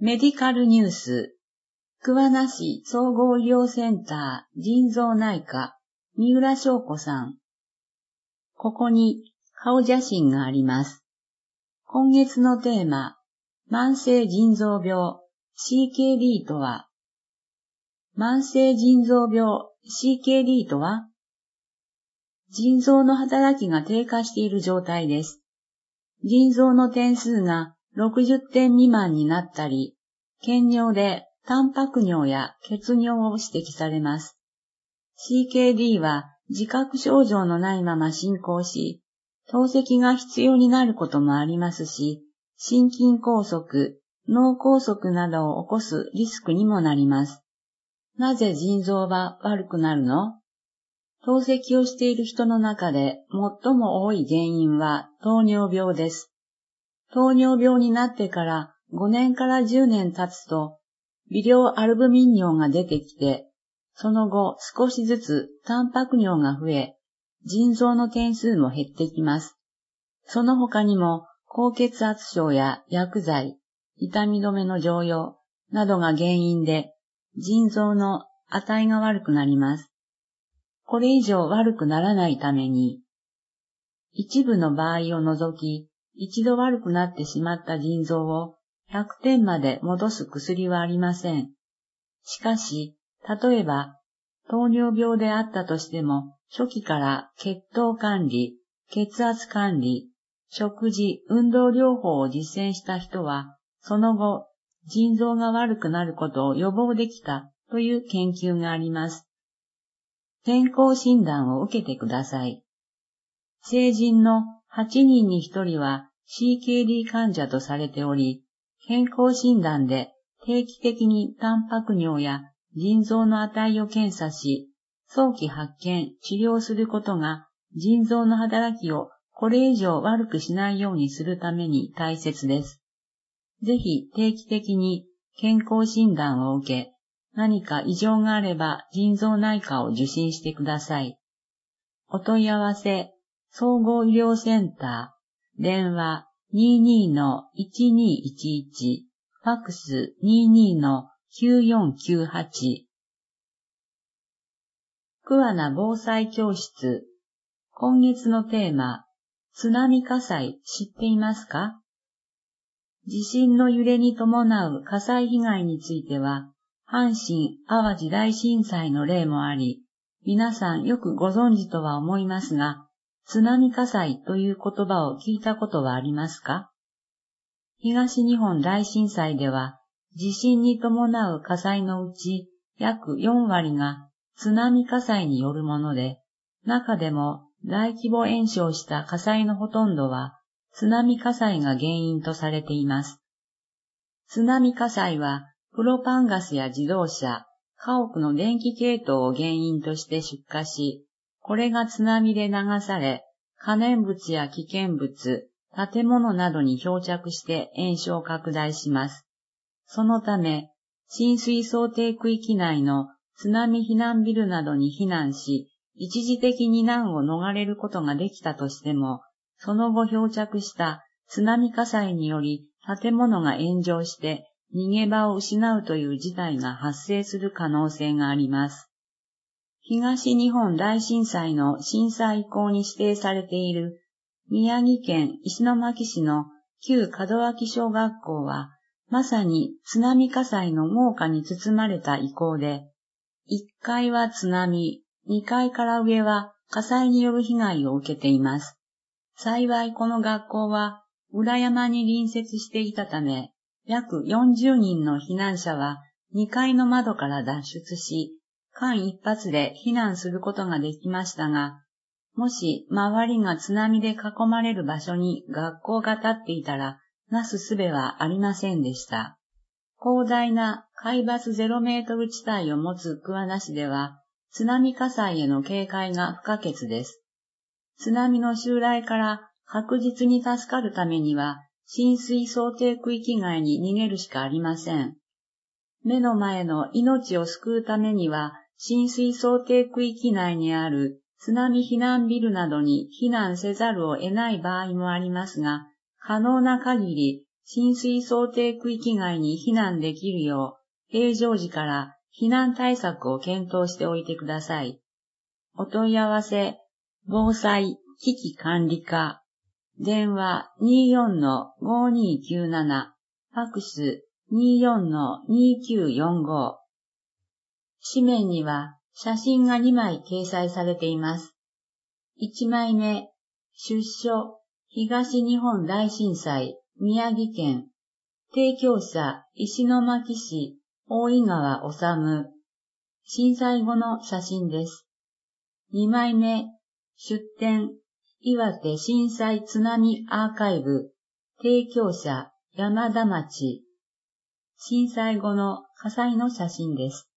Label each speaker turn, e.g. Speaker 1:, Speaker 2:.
Speaker 1: メディカルニュース、桑名市総合医療センター腎臓内科、三浦翔子さん。ここに顔写真があります。今月のテーマ、慢性腎臓病 CKD とは？慢性腎臓病 CKD とは？腎臓の働きが低下している状態です。腎臓の点数が60点未満になったり、検尿でタンパク尿や血尿を指摘されます。CKD は自覚症状のないまま進行し、透析が必要になることもありますし、心筋梗塞、脳梗塞などを起こすリスクにもなります。なぜ腎臓は悪くなるの？透析をしている人の中で最も多い原因は糖尿病です。糖尿病になってから5年から10年経つと、微量アルブミン尿が出てきて、その後少しずつタンパク尿が増え、腎臓の点数も減ってきます。その他にも高血圧症や薬剤、痛み止めの常用などが原因で、腎臓の値が悪くなります。これ以上悪くならないために、一部の場合を除き、一度悪くなってしまった腎臓を100点まで戻す薬はありません。しかし、例えば、糖尿病であったとしても、初期から血糖管理、血圧管理、食事、運動療法を実践した人は、その後、腎臓が悪くなることを予防できたという研究があります。健康診断を受けてください。成人の8人に1人は CKD 患者とされており、健康診断で定期的にタンパク尿や腎臓の値を検査し、早期発見、治療することが腎臓の働きをこれ以上悪くしないようにするために大切です。ぜひ定期的に健康診断を受け、何か異常があれば腎臓内科を受診してください。お問い合わせ、総合医療センター、電話 22-1211、ファックス 22-9498。桑名防災教室。今月のテーマ、津波火災知っていますか？地震の揺れに伴う火災被害については、阪神・淡路大震災の例もあり、皆さんよくご存知とは思いますが、津波火災という言葉を聞いたことはありますか？東日本大震災では、地震に伴う火災のうち約4割が津波火災によるもので、中でも大規模延焼した火災のほとんどは津波火災が原因とされています。津波火災はプロパンガスや自動車、家屋の電気系統を原因として出火し、これが津波で流され、可燃物や危険物、建物などに漂着して延焼拡大します。そのため、浸水想定区域内の津波避難ビルなどに避難し、一時的に難を逃れることができたとしても、その後漂着した津波火災により建物が炎上して逃げ場を失うという事態が発生する可能性があります。東日本大震災の震災遺構に指定されている宮城県石巻市の旧門脇小学校は、まさに津波火災の猛火に包まれた遺構で、1階は津波、2階から上は火災による被害を受けています。幸いこの学校は裏山に隣接していたため、約40人の避難者は2階の窓から脱出し、間一髪で避難することができましたが、もし周りが津波で囲まれる場所に学校が建っていたら、なすすべはありませんでした。広大な海抜0メートル地帯を持つ桑名市では、津波火災への警戒が不可欠です。津波の襲来から確実に助かるためには、浸水想定区域外に逃げるしかありません。目の前の命を救うためには、浸水想定区域内にある津波避難ビルなどに避難せざるを得ない場合もありますが、可能な限り浸水想定区域外に避難できるよう、平常時から避難対策を検討しておいてください。お問い合わせ、防災危機管理課、電話 24-5297、ファクス 24-2945。紙面には写真が2枚掲載されています。1枚目、出所、東日本大震災、宮城県。提供者、石巻市、大井川治。震災後の写真です。2枚目、出展、岩手震災津波アーカイブ。提供者、山田町。震災後の火災の写真です。